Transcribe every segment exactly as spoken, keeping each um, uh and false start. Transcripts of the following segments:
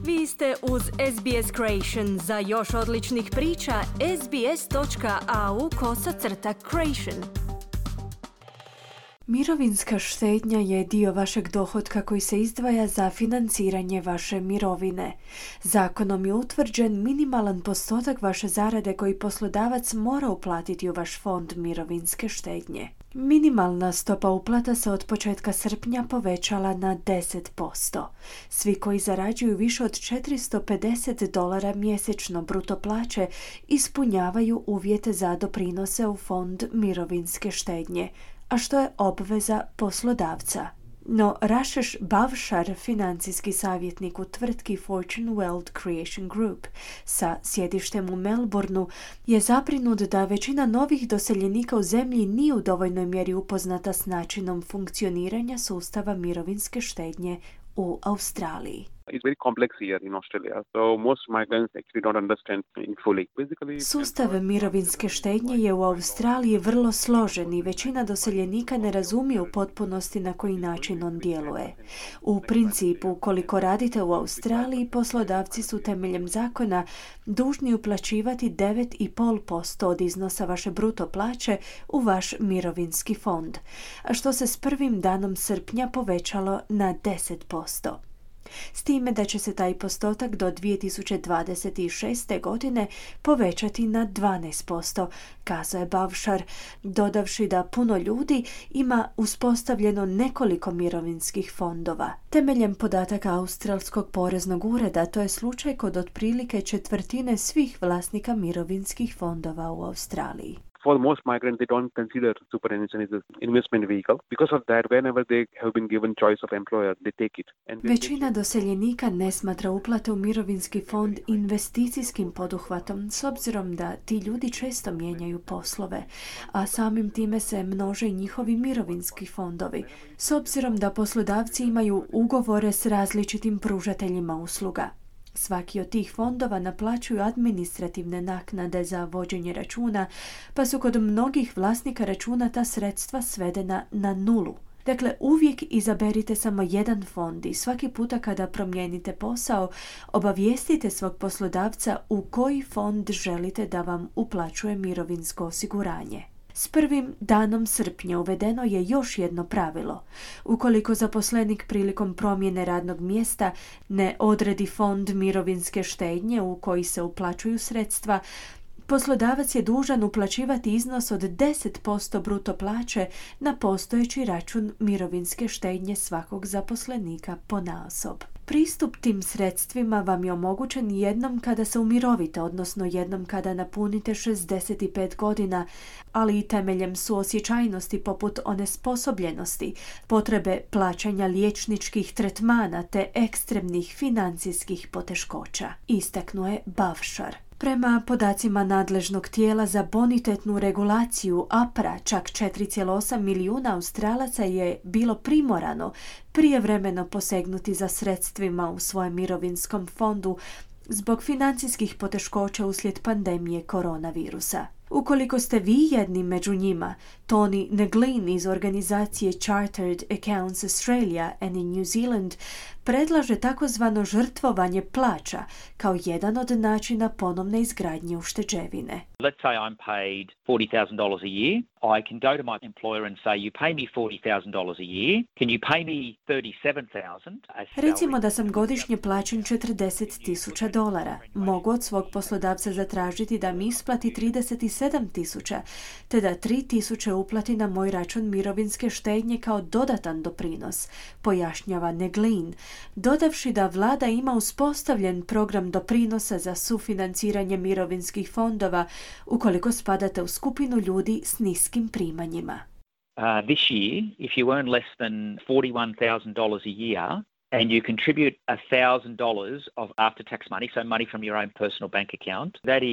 Vi ste uz S B S Creation. Za još odličnih priča, sbs.au kosacrta creation. Mirovinska štednja je dio vašeg dohotka koji se izdvaja za financiranje vaše mirovine. Zakonom je utvrđen minimalan postotak vaše zarade koji poslodavac mora uplatiti u vaš fond mirovinske štednje. Minimalna stopa uplata se od početka srpnja povećala na deset posto. Svi koji zarađuju više od četiristo pedeset dolara mjesečno bruto plaće ispunjavaju uvjete za doprinose u fond mirovinske štednje, a što je obveza poslodavca. No Rašeš Bavšar, financijski savjetnik u tvrtki Fortune Wealth Creation Group sa sjedištem u Melbourneu, je zabrinut da većina novih doseljenika u zemlji nije u dovoljnoj mjeri upoznata s načinom funkcioniranja sustava mirovinske štednje u Australiji. It's very complex here in Australia, so most migrants actually don't understand it fully. Basically, Sustav mirovinske štednje je u Australiji vrlo složen i većina doseljenika ne razumije u potpunosti na koji način on djeluje. U principu, ukoliko radite u Australiji, poslodavci su temeljem zakona dužni uplaćivati devet zarez pet posto od iznosa vaše bruto plaće u vaš mirovinski fond, a što se s prvim danom srpnja povećalo na deset posto. S time da će se taj postotak do dvije tisuće dvadeset šeste. godine povećati na dvanaest posto, kazao je Bavšar, dodavši da puno ljudi ima uspostavljeno nekoliko mirovinskih fondova. Temeljem podataka Australskog poreznog ureda, to je slučaj kod otprilike četvrtine svih vlasnika mirovinskih fondova u Australiji. For most migrants, they don't consider superannuation as an investment vehicle. Because of that, whenever they have been given choice of employer, they take it. And Većina doseljenika ne smatra uplate u mirovinski fond investicijskim poduhvatom, s obzirom da ti ljudi često mijenjaju poslove, a samim time se množe i njihovi mirovinski fondovi, s obzirom da poslodavci imaju ugovore s različitim pružateljima usluga. Svaki od tih fondova naplaćuju administrativne naknade za vođenje računa, pa su kod mnogih vlasnika računa ta sredstva svedena na nulu. Dakle, uvijek izaberite samo jedan fond i svaki puta kada promijenite posao, obavijestite svog poslodavca u koji fond želite da vam uplaćuje mirovinsko osiguranje. S prvim danom srpnja uvedeno je još jedno pravilo. Ukoliko zaposlenik prilikom promjene radnog mjesta ne odredi fond mirovinske štednje u koji se uplaćuju sredstva, poslodavac je dužan uplaćivati iznos od deset posto bruto plaće na postojeći račun mirovinske štednje svakog zaposlenika ponaosob. Pristup tim sredstvima vam je omogućen jednom kada se umirovite, odnosno jednom kada napunite šezdeset pet godina, ali i temeljem suosjećajnosti poput onesposobljenosti, potrebe plaćanja liječničkih tretmana te ekstremnih financijskih poteškoća, istaknuo je Bavšar. Prema podacima nadležnog tijela za bonitetnu regulaciju A P R A, čak četiri zarez osam milijuna Australaca je bilo primorano prijevremeno posegnuti za sredstvima u svojem mirovinskom fondu zbog financijskih poteškoća uslijed pandemije koronavirusa. Ukoliko ste vi jedni među njima, Tony Neglin iz organizacije Chartered Accounts Australia and in New Zealand predlaže takozvano žrtvovanje plaća kao jedan od načina ponovne izgradnje ušteđevine. Let's say I'm paid forty thousand dollars a year. I can go to my employer and say, you pay me forty thousand dollars a year. Can you pay me thirty-seven thousand dollars? Recimo da sam godišnje plaćen četrdeset tisuća dolara. Mogu od svog poslodavca zatražiti da mi isplati trideset sedam tisuća, te da tri tisuće uplati na moj račun mirovinske štednje kao dodatan doprinos, pojašnjava Neglin, dodavši da vlada ima uspostavljen program doprinosa za sufinanciranje mirovinskih fondova ukoliko spadate u skupinu ljudi s niskim primanjima. Uh, this year, if you earn less than forty-one thousand dollars a year and you contribute one thousand dollars of after-tax money, so money from your own personal bank account, that is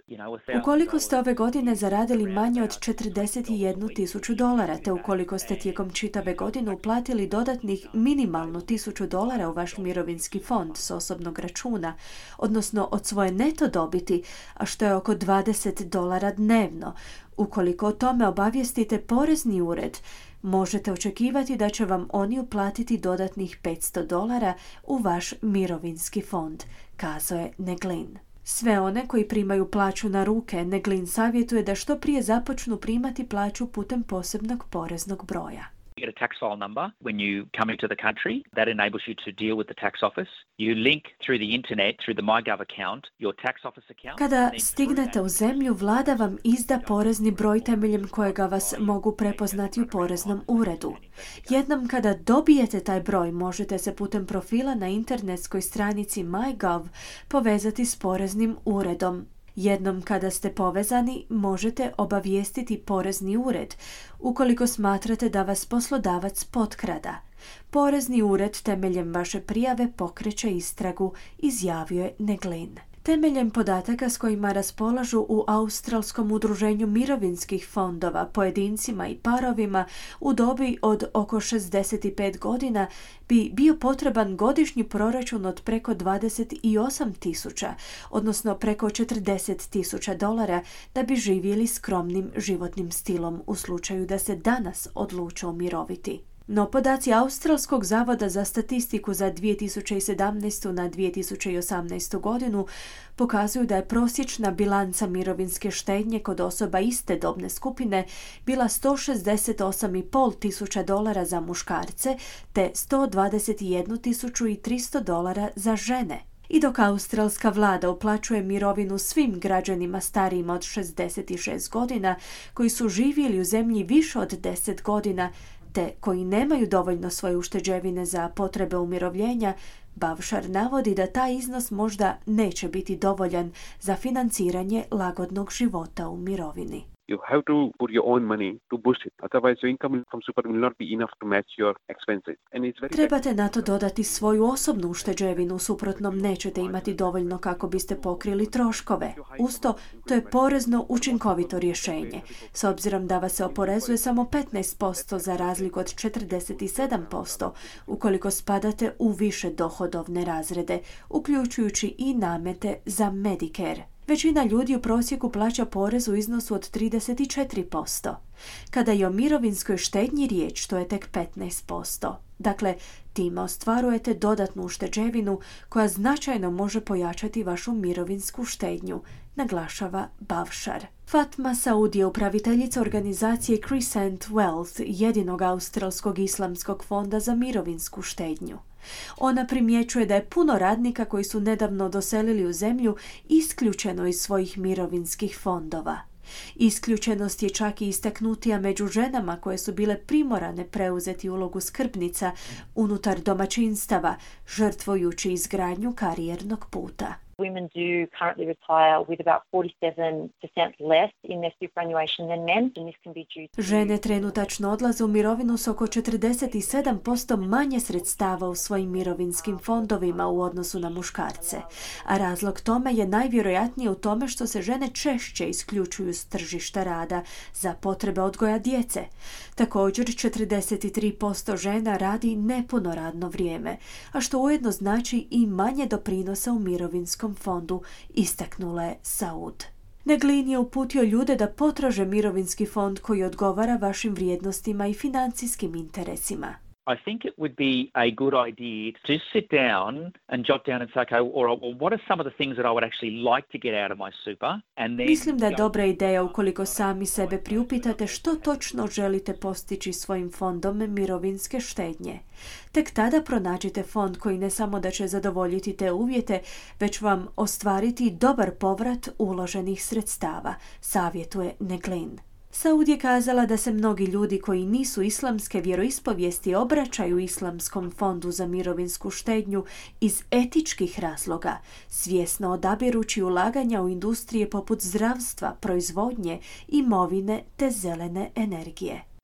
Ukoliko ste ove godine zaradili manje od četrdeset jednu tisuću dolara, te ukoliko ste tijekom čitave godine uplatili dodatnih minimalno tisuću dolara u vaš mirovinski fond s osobnog računa, odnosno od svoje neto dobiti, a što je oko dvadeset dolara dnevno, ukoliko o tome obavijestite porezni ured, možete očekivati da će vam oni uplatiti dodatnih petsto dolara u vaš mirovinski fond, kazao je Neglin. Sve one koji primaju plaću na ruke, Neglin savjetuje da što prije započnu primati plaću putem posebnog poreznog broja. You get a tax file number when you come into the country. That enables you to deal with the tax office. You link through the internet, through the MyGov account, your tax office account. Kada stignete u zemlju, vlada vam izda porezni broj temeljem kojega vas mogu prepoznati u poreznom uredu. Jednom kada dobijete taj broj, možete se putem profila na internetskoj stranici MyGov povezati s poreznim uredom. Jednom kada ste povezani, možete obavijestiti porezni ured ukoliko smatrate da vas poslodavac potkrada. Porezni ured temeljem vaše prijave pokreće istragu, izjavio je Neglin. Temeljem podataka s kojima raspolažu u Australskom udruženju mirovinskih fondova, pojedincima i parovima u dobi od oko šezdeset pet godina bi bio potreban godišnji proračun od preko dvadeset osam tisuća, odnosno preko četrdeset tisuća dolara da bi živjeli skromnim životnim stilom u slučaju da se danas odluče umiroviti. No podaci Australskog zavoda za statistiku za dvije tisuće sedamnaestu na dvije tisuće osamnaestu godinu pokazuju da je prosječna bilanca mirovinske štednje kod osoba iste dobne skupine bila sto šezdeset osam i pol tisuća dolara za muškarce te sto dvadeset jednu tisuću tristo dolara za žene. I dok australska vlada uplaćuje mirovinu svim građanima starijima od šezdeset šest godina koji su živjeli u zemlji više od deset godina, te koji nemaju dovoljno svoje ušteđevine za potrebe umirovljenja, Bavšar navodi da taj iznos možda neće biti dovoljan za financiranje lagodnog života u mirovini. You have to put your own money to boost it. Otherwise, your income from super will not be enough to match your expenses. And it's very Trebate na to dodati svoju osobnu ušteđevinu, u suprotnom nećete imati dovoljno kako biste pokrili troškove. Usto, to je porezno učinkovito rješenje. S obzirom da vas se oporezuje samo petnaest posto za razliku od četrdeset sedam posto ukoliko spadate u više dohodovne razrede, uključujući i namete za Medicare. Većina ljudi u prosjeku plaća porez u iznosu od trideset četiri posto. Kada je o mirovinskoj štednji riječ, to je tek petnaest posto. Dakle, time ostvarujete dodatnu ušteđevinu koja značajno može pojačati vašu mirovinsku štednju, naglašava Bavšar. Fatma Saud je upraviteljica organizacije Crescent Wealth, jedinog australskog islamskog fonda za mirovinsku štednju. Ona primjećuje da je puno radnika koji su nedavno doselili u zemlju isključeno iz svojih mirovinskih fondova. Isključenost je čak i istaknutija među ženama koje su bile primorane preuzeti ulogu skrbnica unutar domaćinstava, žrtvujući izgradnju karijernog puta. Women do currently retire with about forty-seven percent less in their superannuation than men, and this can be due to... Žene trenutačno odlaze u mirovinu s oko četrdeset sedam posto manje sredstava u svojim mirovinskim fondovima u odnosu na muškarce, a razlog tome je najvjerojatnije u tome što se žene češće isključuju s tržišta rada za potrebe odgoja djece. Također, četrdeset tri posto žena radi nepuno radno vrijeme, a što ujedno znači i manje doprinosa u mirovinskom fondu, istaknula je Saud. Neglin je uputio ljude da potraže mirovinski fond koji odgovara vašim vrijednostima i financijskim interesima. I think it would be a good idea to sit down and jot down and say, okay, or, or what are some of the things that I would actually like to get out of my super? And then Mislim da je dobra ideja ukoliko sami sebe priupitate što točno želite postići svojim fondom mirovinske štednje. Tek tada pronađite fond koji ne samo da će zadovoljiti te uvjete, već vam ostvariti dobar povrat uloženih sredstava, savjetuje Neglin. Saud je kazala da se mnogi ljudi koji nisu islamske vjeroispovijesti obraćaju Islamskom fondu za mirovinsku štednju iz etičkih razloga, svjesno odabirući ulaganja u industrije poput zdravstva, proizvodnje, imovine te zelene energije.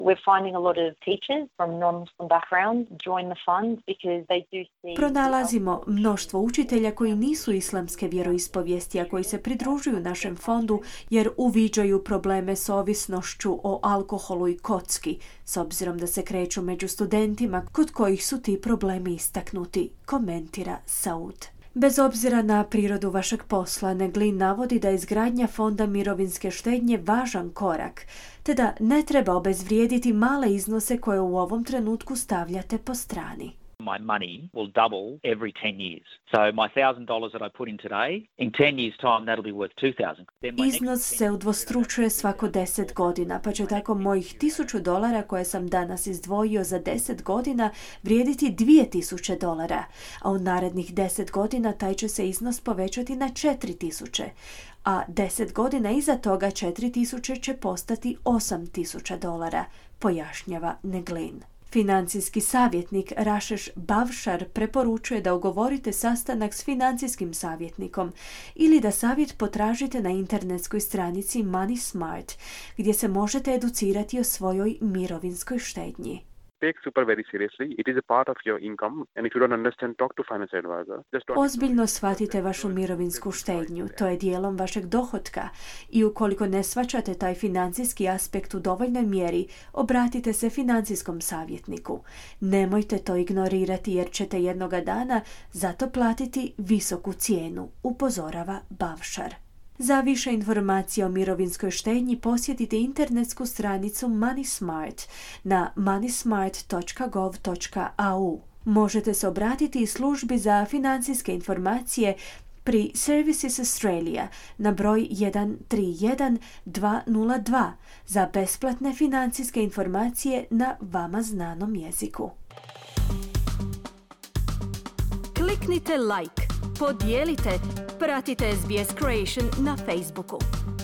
We're finding a lot of teachers from non-Muslim backgrounds join the fund because they do see... Pronalazimo mnoštvo učitelja koji nisu islamske vjeroispovijesti, a koji se pridružuju našem fondu jer uviđaju probleme s ovisnošću o alkoholu i kocki, s obzirom da se kreću među studentima kod kojih su ti problemi istaknuti, komentira Saud. Bez obzira na prirodu vašeg posla, Neglin navodi da je izgradnja fonda mirovinske štednje važan korak, te da ne treba obezvrijediti male iznose koje u ovom trenutku stavljate po strani. My money will double every ten years. So my one thousand dollars that I put in today, in ten years time that'll be worth two thousand. Iznos se udvostručuje svako deset godina, pa će tako mojih tisuću dolara koje sam danas izdvojio za deset godina vrijediti dvije tisuće dolara, a u narednih deset godina taj će se iznos povećati na četiri tisuće, a deset godina iza toga četiri tisuće će postati osam tisuća dolara, pojašnjava Neglin. Financijski savjetnik Rašeš Bavšar preporučuje da ugovorite sastanak s financijskim savjetnikom ili da savjet potražite na internetskoj stranici Money Smart, gdje se možete educirati o svojoj mirovinskoj štednji. Take super very seriously. It is a part of your income, and if you don't understand, talk to financial advisor. Just don't... Ozbiljno shvatite vašu mirovinsku štednju, to je dijelom vašeg dohotka i ukoliko ne shvaćate taj financijski aspekt u dovoljnoj mjeri, obratite se financijskom savjetniku. Nemojte to ignorirati jer ćete jednoga dana zato platiti visoku cijenu, upozorava Bavšar. Za više informacija o mirovinskoj štednji posjetite internetsku stranicu Money Smart na money smart dot gov dot a u. Možete se obratiti i službi za financijske informacije pri Services Australia na broj jedan tri jedan dva nula dva za besplatne financijske informacije na vama znanom jeziku. Kliknite like, podijelite, pratite S B S Creation na Facebooku.